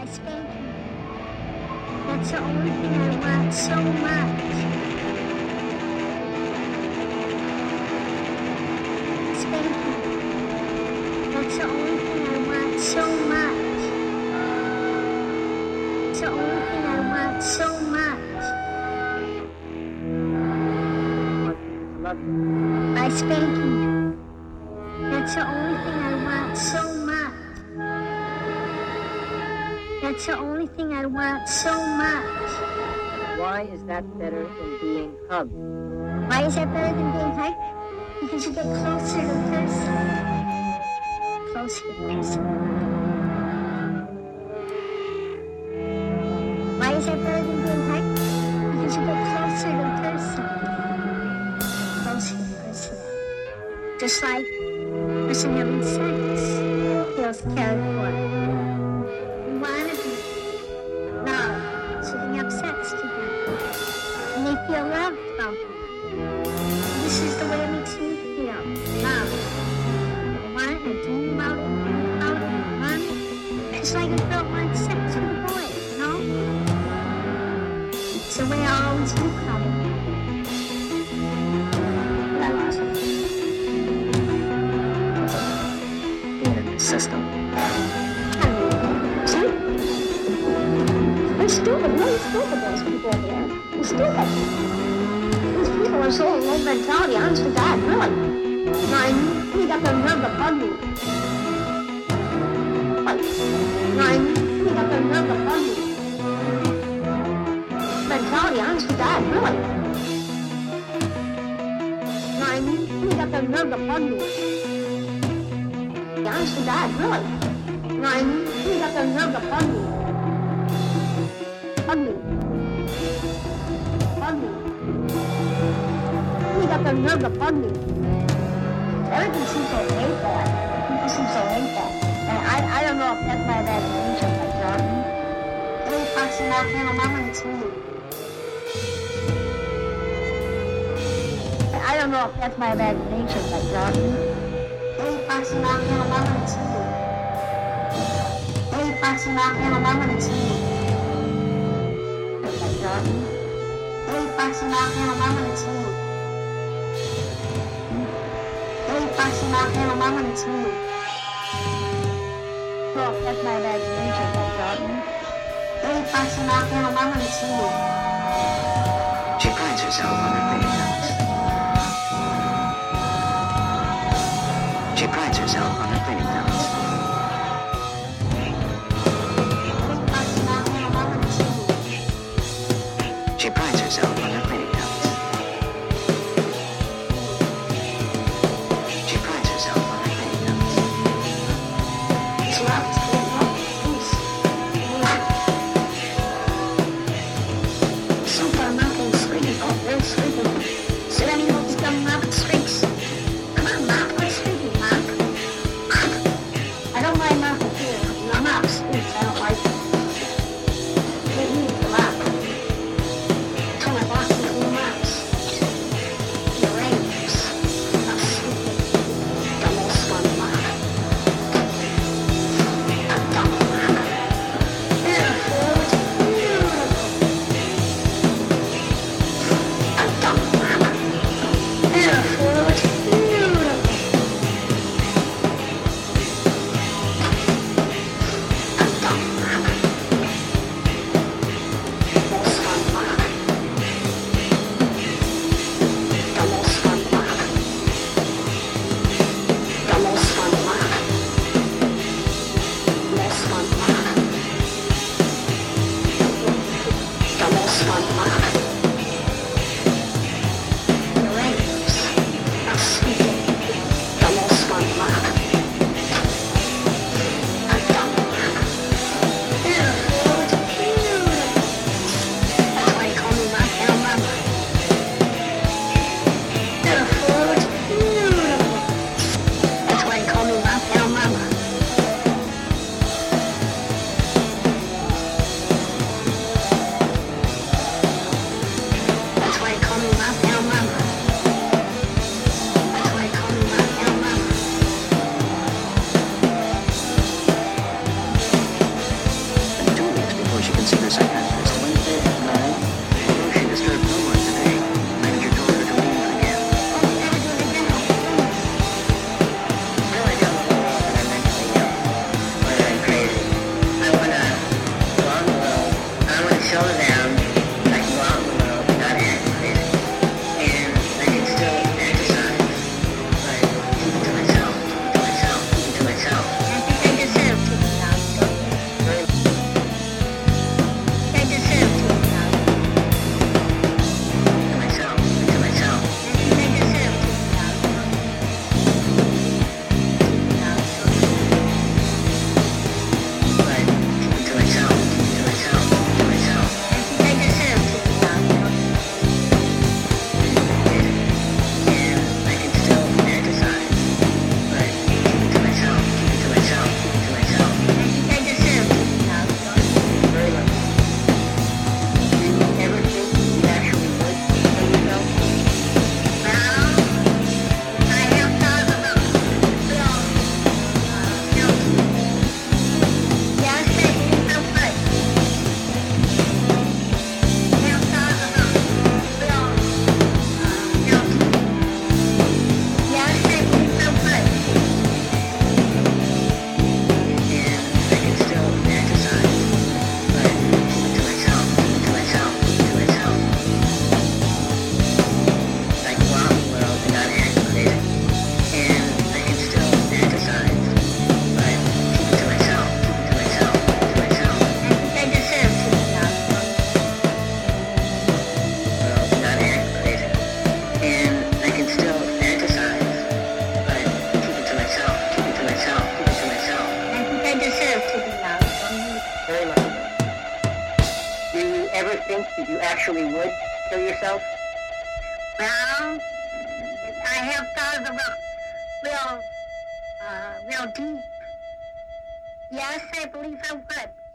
spanking. That's the only thing I want so much. Spanking. That's the only thing I want so much. It's the only thing I want so much. By spanking. That's the only thing I want so much. That's the only thing I want so much. Why is that better than being hugged? Why is that better than being hugged? Because you get closer to the person. Closer to the person. Why is that better than being hugged? Because you get closer to the person. Closer to the person. Just like a person having sex feels cared for. You want to be loved, so they have sex together. And they feel loved about that. This is the way it makes me feel. Love. I want it, I dream about it, I want it. Just like a girl wants sex with a boy, you know? It's the way I always look at it. System. See? They're stupid, really stupid, those people over there. They're stupid. These people are so low mentality, honest to God, really. Nine, you got the nerve to bug me. Nine, you got the nerve to bug me. Mentality, honest to God, really. Nine, you got the nerve to bug me. Honest to God, really. Nine, you got the nerve to bug me. Bug me. Bug me. You got the nerve to bug me. Everything seems so late there. People seem so late there. And I don't know if that's my imagination, like Jordan. Really fucking out here, I'm on the team. I don't know if that's my imagination, like Jordan. Really fucking out here, I'm on the team. Really fucking out here, I'm on the team. Like Jordan. Really fucking out here, I'm on the team. Boxing out there, I'm on the team. Well, that's my imagination, like Jordan. Really boxing out there, I'm on the team. She prides herself on her pretty nose. She prides herself on her pretty nose. Really boxing out there, I'm on the team. She prides herself on her pretty nose. Turn my back. if you actually would kill yourself? Well, I have thought of it real deep. Yes, I believe I would.